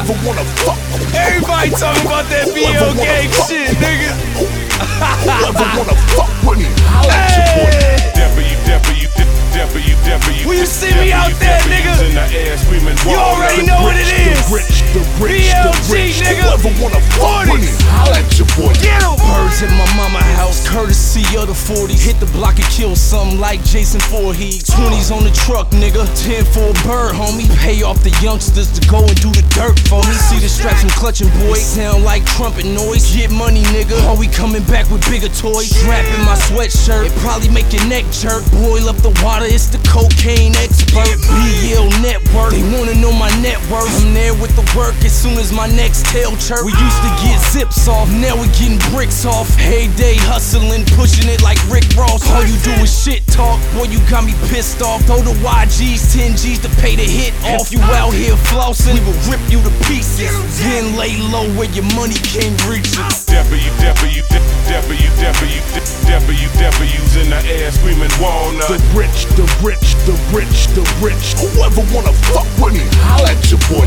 Whoever wanna fuck with me. Everybody talking about that BL gang shit, nigga. Whoever wanna fuck with me, holla at your boy. When you see me out there, nigga, you already know what it is. BLG, nigga. Whoever wanna fuck with me, holla at your boy. Get him. Birds at my mama house, courtesy of the 40s. Hit the block and kill something like Jason Voorhees. 20s on the truck, nigga. 10 for a bird, homie. Pay off the youngsters to go and do the dirt for me. See the straps I'm clutching, boy. Sound like trumpet noise. Get money, nigga. Are we coming back with bigger toys? Strap in my sweatshirt, it probably make your neck jerk. Boil up the water, it's the cocaine expert. BL Network, they wanna know my net worth. I'm there with the work as soon as my next tail chirp. We used to get zips off, now we getting bricks off. Hey day hustling, pushing it like Rick Ross. All you do is shit talk, boy you got me pissed off. Throw the YGs, 10 G's to pay the hit off. You out here flossing, we will rip you to pieces. Then lay low where your money can't reach us. W's in the air screaming walnut. The rich, the rich, the rich, the rich. Whoever wanna fuck with me, holla at your boy.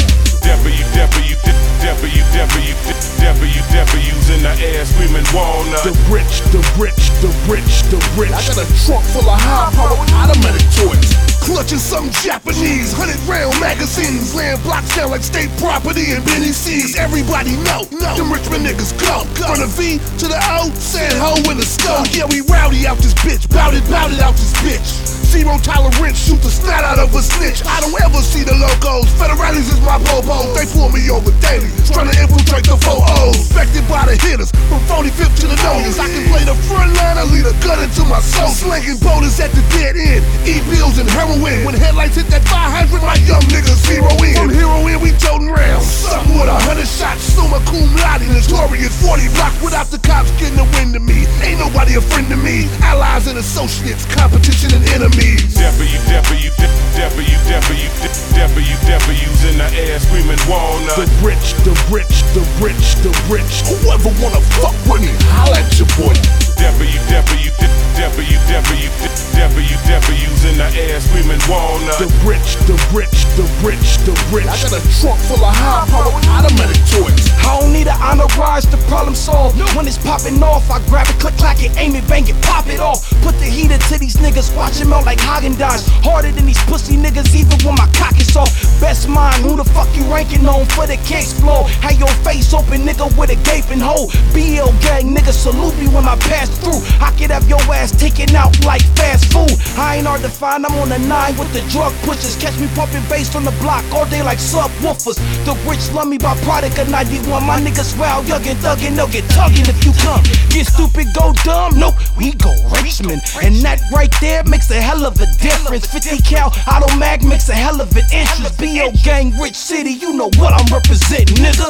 W's in the air screaming walnut. The rich, the rich, the rich, the rich. I got a trunk full of high power automatic toys. Clutching some Japanese 100-round magazines. Land blocks sound like state property and Benny C's. Everybody know, them Richmond niggas go. From the V to the O, San Ho in the scope. Yeah, we rowdy out this bitch, bout it out this bitch. Zero tolerance, shoot the snot out of a snitch. I don't ever see the locos. Federales is my popos. They pull me over daily, trying to infiltrate the 4-0s. Respected by the hitters, from 45th to the notice. I can play the front line, I lead a gun into my soul. Slinging boulders at the dead end, E-bills and heroin. When headlights hit that 500, my young niggas zero in. From heroin, we toting rounds. Something with 100 shots, summa cum laude, notorious 40 block without the cops getting the wind of me. Ain't nobody a friend to me. Allies and associates, competition and enemies. W's in the air screaming walnut. The rich, the rich, the rich, the rich. Whoever wanna fuck with me, holla at your boy. W's in the air screaming walnut. The rich, the rich, the rich, the rich. I got a trunk full of high power automatic toys. I don't need an entourage to problem solve. When it's popping off, I grab it, click, clack it, aim it, bang it, pop it off. Put the heater to these niggas, watch it melt like Häagen-Dazs. Harder than these pussy niggas, even when my cock is off. Best mind, who the fuck you ranking on for the case flow? Have your face open, nigga, with a gaping hole. BL gang, nigga, salute me when I pass through. I could have your ass taken out like fast food. I ain't hard to find, I'm on the 9 with the drug pushers. Catch me pumping bass on the block all day like subwoofers. The rich love me by product of 91. My niggas wild, yuggin', thuggin', they'll get tuggin' if you come. Get stupid, go dumb, nope, we go Richmond. And that right there makes a hell of a difference. 50 cal, auto mag makes a hell of an interest. BL gang, rich city, you know what I'm representing, nigga.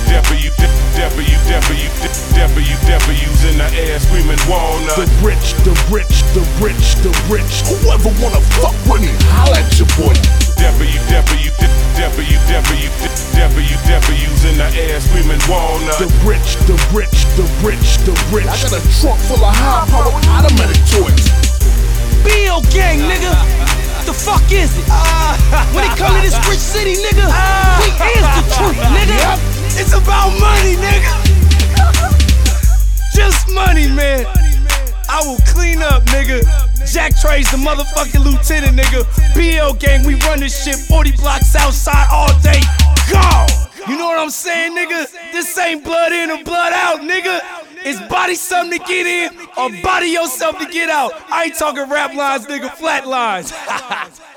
W's in the air screaming walnut. The rich, the rich, the rich, the rich. Whoever wanna fuck with me, holla at your boy. W's in the air screaming walnut. The rich, the rich, the rich, the rich. I got a trunk full of high power automatic toys. BL gang, nigga. The fuck is it? When it come to this rich city, nigga, we is the truth, nigga. It's about money, nigga. Just money, man. I will clean up, nigga. Jack Trey's the motherfucking lieutenant, nigga. BL gang, we run this shit 40 blocks outside all day. Gone. You know what I'm saying, nigga? This ain't blood in or blood out, nigga. It's body something to get in or body yourself to get out. I ain't talking rap lines, nigga, flat lines.